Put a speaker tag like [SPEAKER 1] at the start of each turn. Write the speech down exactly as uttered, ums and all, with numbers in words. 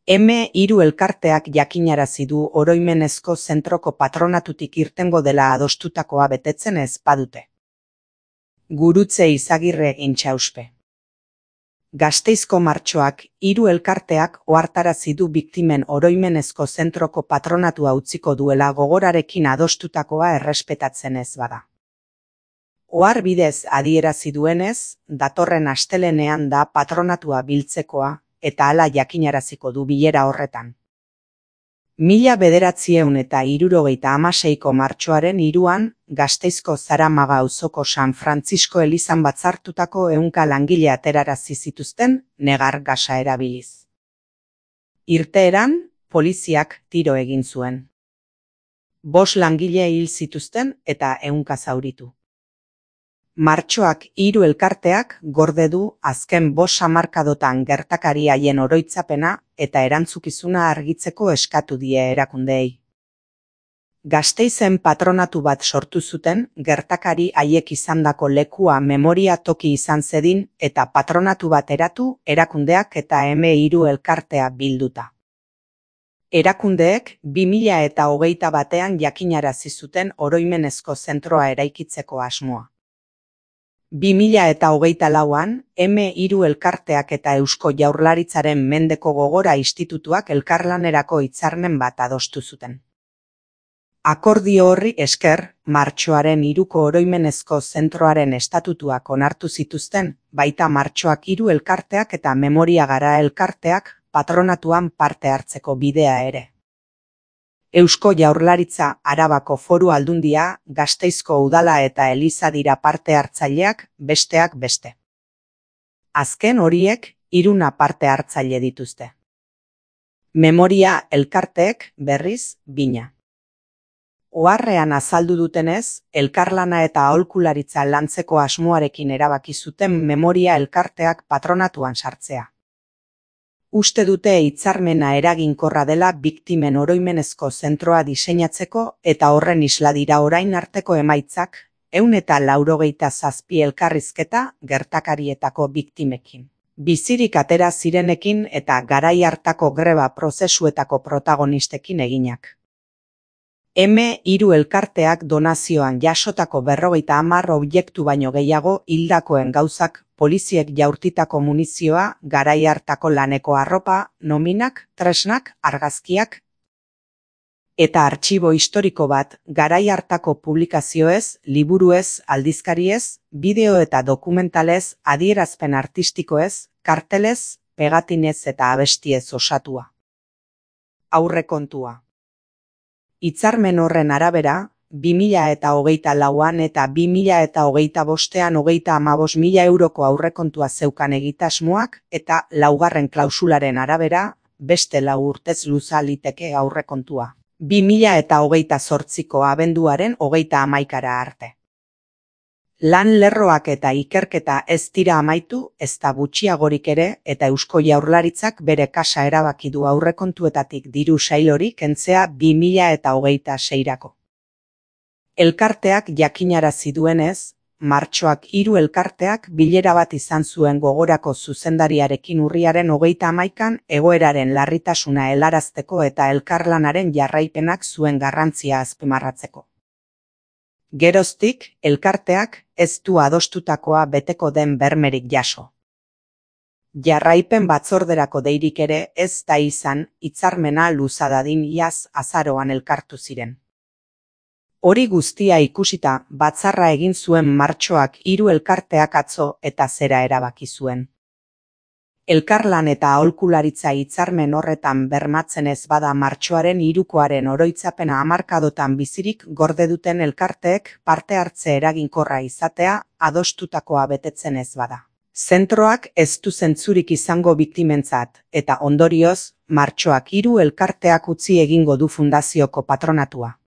[SPEAKER 1] M hiru elkarteak jakinarazi du oroimenezko zentroko patronatutik irtengo dela adostutakoa betetzen ez badute. Gurutze Izagirre Intxauspe. Gasteizko martxoak hiru elkarteak ohartarazi du biktimen oroimenezko zentroko patronatua utziko duela gogorarekin adostutakoa errespetatzen ez bada. Ohar bidez adierazi duenez, datorren astelehenean da patronatua biltzekoa, eta hala jakinaraziko du bilera horretan. Mila bederatziehun eta hirurogeita hamaseiko martxoaren hiruan, Gasteizko Zaramaga auzoko San Frantzisko elizan batzartutako ehunka langile aterarazi zituzten negar gasa erabiliz. Irteeran, poliziak tiro egin zuen. Bost langile hil zituzten eta ehunka zauritu. Martxoak hiru elkarteak gorde du azken bost hamarkadotan gertakari haien oroitzapena eta erantzukizuna argitzeko eskatu die erakundeei. Gasteizen patronatu bat sortu zuten gertakari haiek izandako lekua memoria toki izan zedin eta patronatu bat eratu erakundeak eta M hiru elkartea bilduta. Erakundeek bi mila eta hogeita batean jakinarazi zuten oroimenezko zentroa eraikitzeko asmoa. bi mila eta hogeita lauan, M hiru elkarteak eta Eusko Jaurlaritzaren Mendeko Gogora Institutuak elkarlanerako hitzarmen bat adostu zuten. Akordio horri esker, martxoaren hiruko oroimenezko zentroaren estatutuak onartu zituzten, baita martxoak hiru elkarteak eta Memoria Gara elkarteak patronatuan parte hartzeko bidea ere. Eusko Jaurlaritza, Arabako Foru Aldundia, Gasteizko Udala eta Eliza dira parte hartzaileak, besteak beste. Azken horiek, hiruna parte hartzaile dituzte. Memoria elkarteek, berriz, bina. Oharrean azaldu dutenez, elkarlana eta aholkularitza lantzeko asmoarekin erabaki zuten Memoria elkarteak patronatuan sartzea. Uste dute hitzarmena eraginkorra dela biktimen oroimenezko zentroa diseinatzeko eta horren isla dira orain arteko emaitzak, ehun eta laurogeita zazpi elkarrizketa gertakarietako biktimekin. Bizirik atera zirenekin eta garai hartako greba prozesuetako protagonistekin eginak. M hiru elkarteak donazioan jasotako berrogeita hamar objektu baino gehiago hildakoen gauzak, poliziek jaurtitako munizioa, garai hartako laneko arropa, nominak, tresnak, argazkiak, eta artxibo historiko bat, garai hartako publikazioez, liburuez, aldizkariez, bideo eta dokumentalez, adierazpen artistikoez, kartelez, pegatinez eta abestiez osatua. Aurrekontua. Hitzarmen horren arabera, bi mila eta hogeita lauan eta bi mila eta hogeita bostean hogeita hamabost mila euroko aurrekontua zeukan egitasmoak eta laugarren klausularen arabera, beste lau urtez luza liteke aurrekontua. bi mila eta hogeita zortziko abenduaren hogeita hamaikara arte. Lan lerroak eta ikerketa ez dira amaitu, ez da gutxiagorik ere, eta Eusko Jaurlaritzak bere kasa erabaki du aurrekontuetatik diru sail hori kentzea bi mila eta hogeita seirako. Elkarteak jakinarazi duenez, martxoak hiru elkarteak bilera bat izan zuen Gogorako zuzendariarekin urriaren hogeita hamaikan egoeraren larritasuna helarazteko eta elkarlanaren jarraipenak zuen garrantzia azpimarratzeko. Geroztik, elkarteak ez du adostutakoa beteko den bermerik jaso. Jarraipen batzorderako deirik ere ez da izan, hitzarmena luza dadin iaz azaroan elkartu ziren. Hori guztia ikusita, batzarra egin zuen martxoak hiru elkarteak atzo eta zera erabaki zuen. Elkarlan eta aholkularitza hitzarmen horretan bermatzen ez bada martxoaren hirukoaren oroitzapena hamarkadotan bizirik gorde duten elkarteek parte hartze eraginkorra izatea adostutakoa betetzen ez bada. Zentroak ez du zentzurik izango biktimentzat eta ondorioz, martxoak hiru elkarteak utzi egingo du fundazioko patronatua.